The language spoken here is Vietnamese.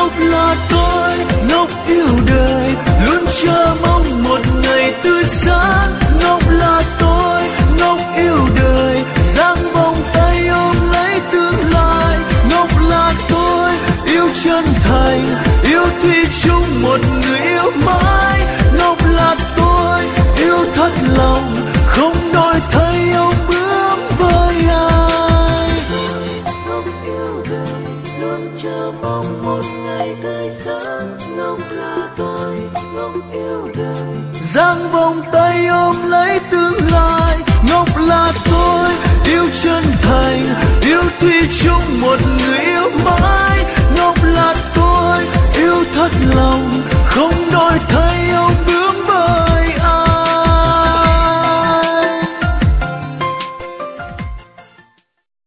Ngọc là tôi, Ngọc yêu đời, luôn chờ mong một ngày tươi sáng. Ngọc là tôi, Ngọc yêu đời, dang vòng tay ôm lấy tương lai. Ngọc là tôi, yêu chân thành, yêu thủy chung một người yêu mãi. Ngọc là tôi, yêu thật lòng, không đổi thay ôm bướm với ai. Ngọc yêu đời, luôn chờ mong một ngày tươi sáng. Ngọc là tôi, Ngọc yêu đời, dang vòng tay ôm lấy tương lai. Ngọc là tôi, yêu chân thành, yêu thủy chung một người